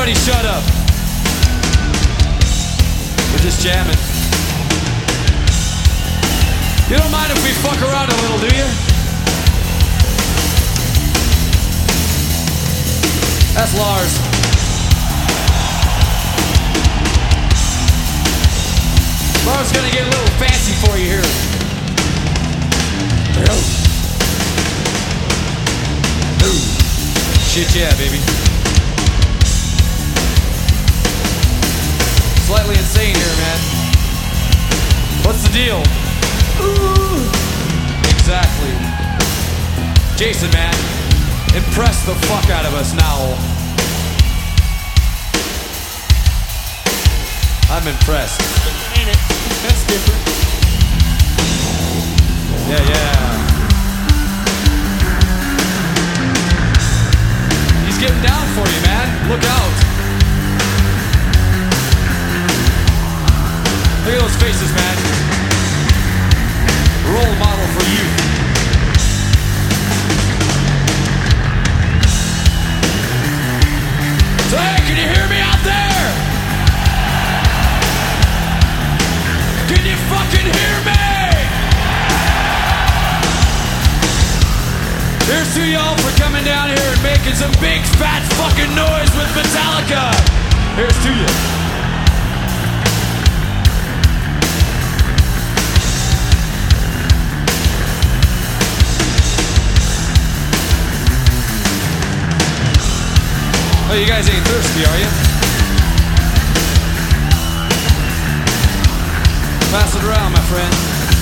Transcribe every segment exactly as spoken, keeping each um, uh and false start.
Everybody shut up. We're just jamming. You don't mind if we fuck around a little, do you? That's Lars. Lars gonna get a little fancy for you here. Shit yeah, baby. Slightly insane here, man. What's the deal? Ooh. Exactly. Jason, man, impress the fuck out of us now. I'm impressed. Ain't it? That's different. Yeah, yeah. He's getting down for you, man. Look out. Look at those faces, man. Role model for you. So, hey, can you hear me out there? Can you fucking hear me? Here's to y'all for coming down here and making some big fat fucking noise with Metallica. Here's to you. Oh, you guys ain't thirsty, are you? Pass it around, my friend.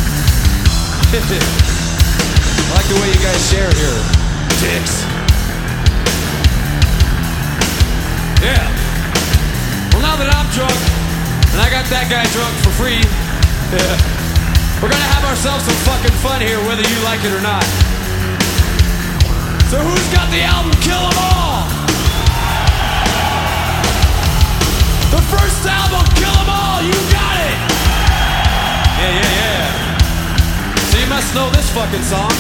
I like the way you guys share here. Dicks. Yeah. Well, now that I'm drunk, and I got that guy drunk for free, yeah, we're gonna have ourselves some fucking fun here, whether you like it or not. So who's got the album Kill 'Em All? The first album, Kill 'Em All, you got it! Yeah, yeah, yeah. So you must know this fucking song.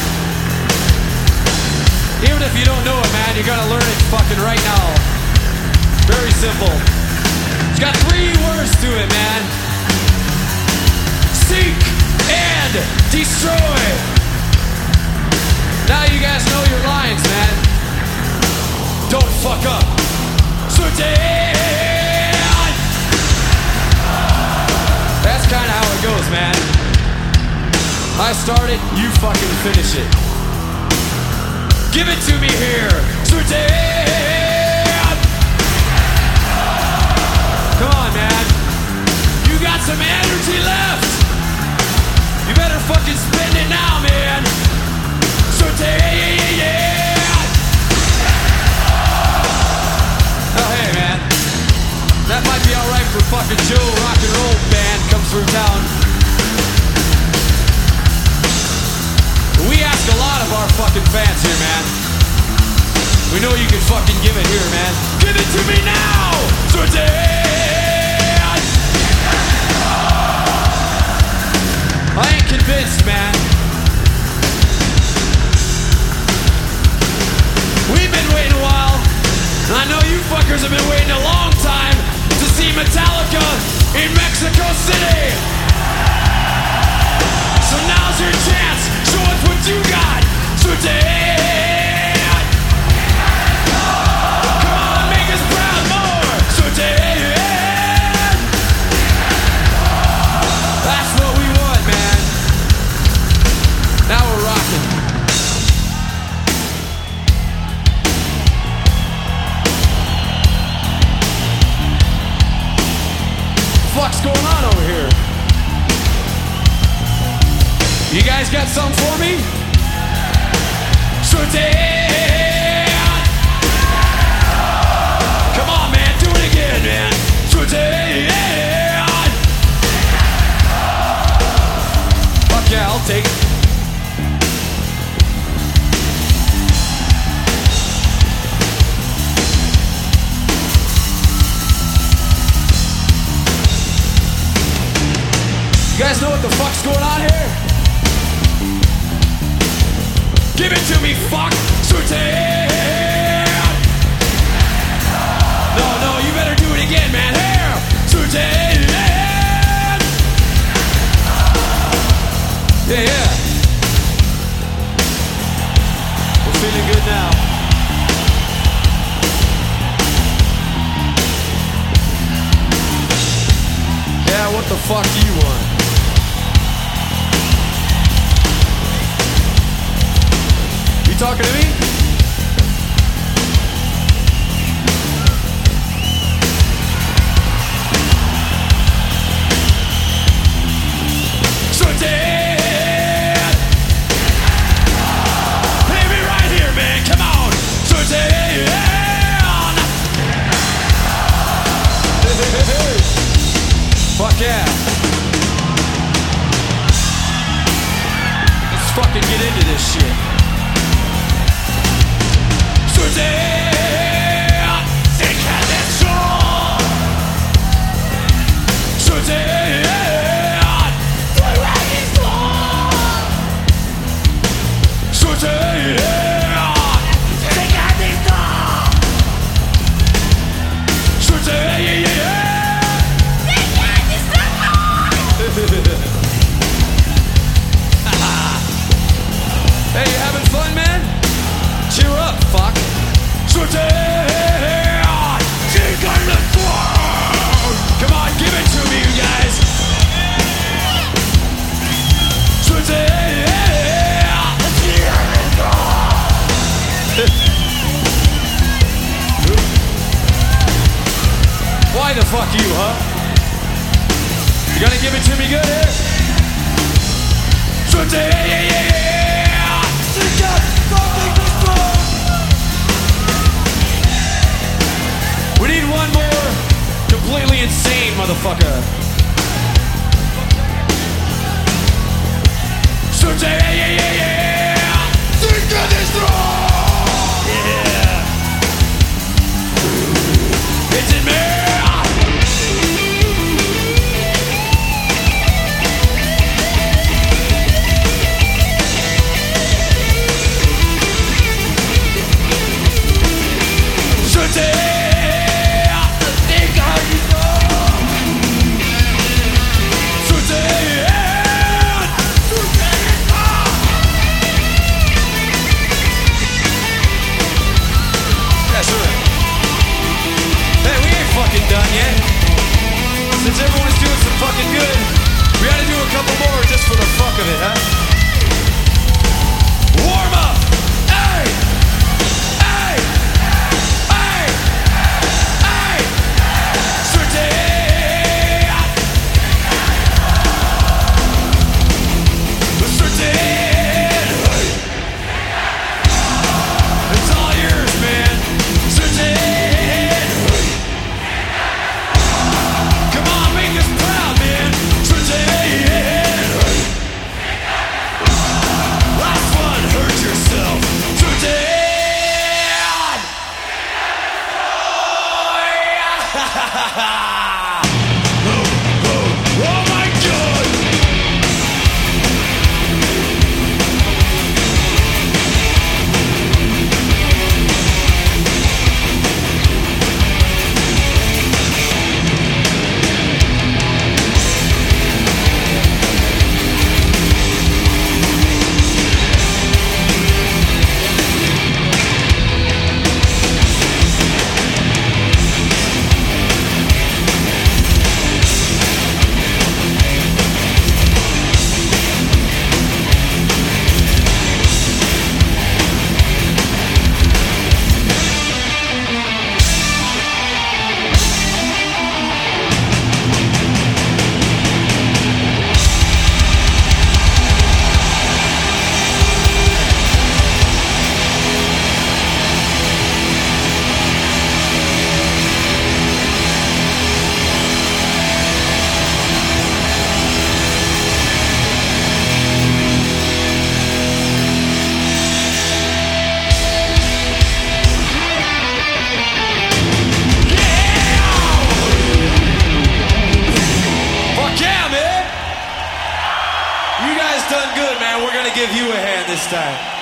Even if you don't know it, man, you gotta learn it fucking right now. Very simple. It's got three words to it, man. Seek and destroy. Now you guys know your lines, man. Don't fuck up. Certain. That's kinda how it goes, man. I start it, you fucking finish it. Give it to me here. Certain. Come on, man. You got some energy left. You better fucking spend it now, man. Certain. Oh, hey, man. That might be alright for fucking Joe Rock and Roll Band comes through town. We ask a lot of our fucking fans here, man. We know you can fucking give it here, man. Give it to me now! Certain! I ain't convinced, man. We've been waiting a while, and I know you fuckers have been waiting a long time to see Metallica in Mexico City. So now's your chance. Show us what you got. Certain. Come on, make us proud more. Certain. That's what we want, man. Now we're rocking. What's going on over here? You guys got something for me? Certain. Come on, man, do it again, man. Certain. Fuck yeah, I'll take it. You guys know what the fuck's going on here? Give it to me, fuck! Certain! No, no, you better fuck do you want? You talking to me? So dead. Play me right here, man. Come on. So dead. Fuck yeah. Let's fucking get into this shit. So dead. Take out that soul. So dead. So dead. Take out this soul. So dead. Hey, you having fun, man? Cheer up, fuck. So down, take on the throne. Come on, give it to me, you guys. So down, take on the throne. Why the fuck you, huh? You gonna give it to me good here? So down, yeah, yeah, yeah. We need one more completely insane motherfucker. So yeah, yeah, yeah, yeah. Think of this throne. Yeah. It's in me. Done yet? Since everyone is doing some fucking good, we gotta do a couple more just for the fuck of it, huh? Warm up! Hey! Hey! Hey! Hey! Certain! Certain! It's all yours, man! Certain! Done good, man. We're gonna give you a hand this time.